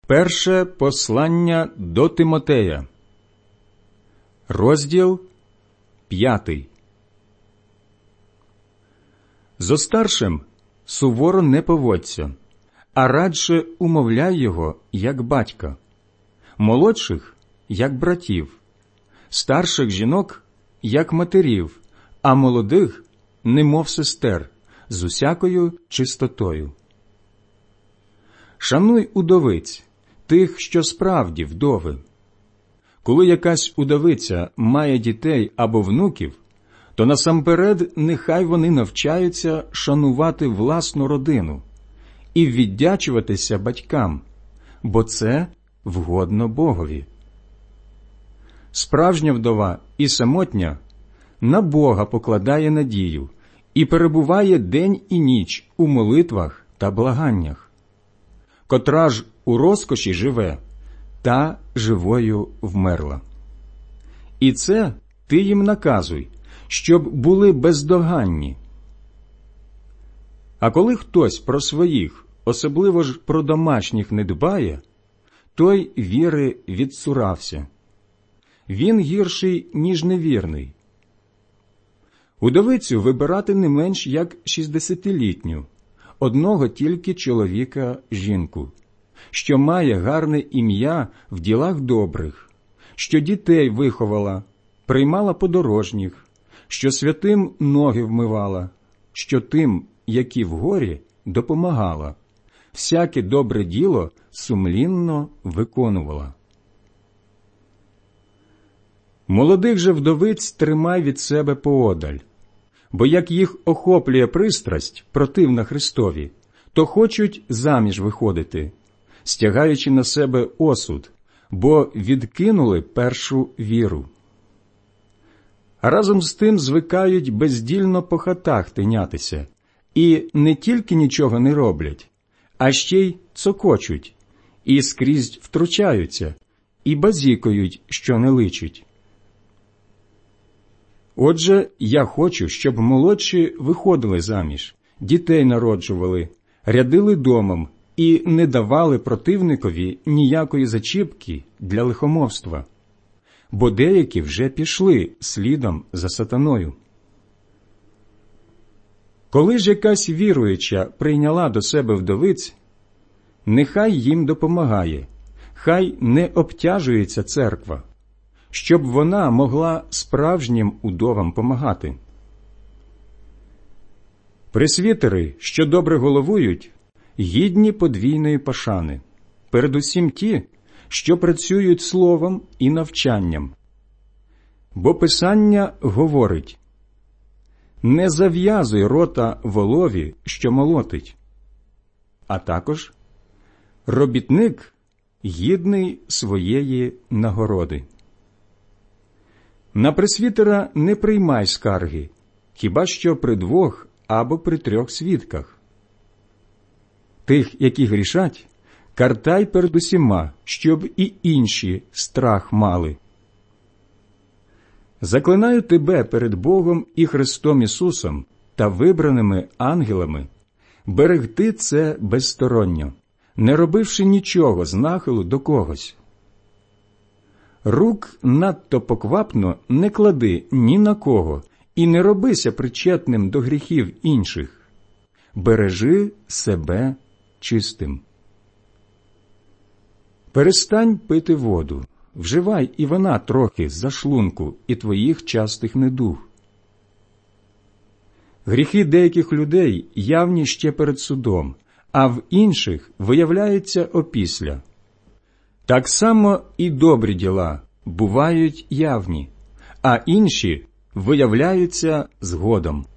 Перше послання до Тимотея, розділ 5. Зо старшим суворо не поводься, а радше умовляй його, як батька, молодших, як братів, старших жінок, як матерів, а молодих, немов сестер, з усякою чистотою. Шануй удовиць, тих, що справді вдови. Коли якась удовиця має дітей або внуків, то насамперед нехай вони навчаються шанувати власну родину і віддячуватися батькам, бо це вгодно Богові. Справжня вдова і самотня на Бога покладає надію і перебуває день і ніч у молитвах та благаннях. Котра ж у розкоші живе, та живою вмерла. І це ти їм наказуй, щоб були бездоганні. А коли хтось про своїх, особливо ж про домашніх, не дбає, той віри відцурався. Він гірший, ніж невірний. Удовицю вибирати не менш як 60-літню, одного тільки чоловіка жінку, що має гарне ім'я в ділах добрих, що дітей виховала, приймала подорожніх, що святим ноги вмивала, що тим, які в горі, допомагала, всяке добре діло сумлінно виконувала. Молодих же вдовиць тримай від себе поодаль, бо як їх охоплює пристрасть, противна Христові, то хочуть заміж виходити, стягаючи на себе осуд, бо відкинули першу віру. А разом з тим звикають бездільно по хатах тинятися, і не тільки нічого не роблять, а ще й цокочуть, і скрізь втручаються, і базікають, що не личить. Отже, я хочу, щоб молодші виходили заміж, дітей народжували, рядили домом і не давали противникові ніякої зачіпки для лихомовства, бо деякі вже пішли слідом за сатаною. Коли ж якась віруюча прийняла до себе вдовиць, нехай їм допомагає, хай не обтяжується церква, щоб вона могла справжнім удовам помагати. Пресвітери, що добре головують, гідні подвійної пошани, передусім ті, що працюють словом і навчанням. Бо Писання говорить: «Не зав'язуй рота волові, що молотить», а також «Робітник гідний своєї нагороди». На пресвітера не приймай скарги, хіба що при 2 або при 3 свідках. Тих, які грішать, картай перед усіма, щоб і інші страх мали. Заклинаю тебе перед Богом і Христом Ісусом та вибраними ангелами берегти це безсторонньо, не робивши нічого з нахилу до когось. Рук надто поквапно не клади ні на кого і не робися причетним до гріхів інших. Бережи себе чистим. Перестань пити воду, вживай і вона трохи з-за шлунку і твоїх частих недуг. Гріхи деяких людей явні ще перед судом, а в інших виявляються опісля. Так само і добрі діла бувають явні, а інші виявляються згодом.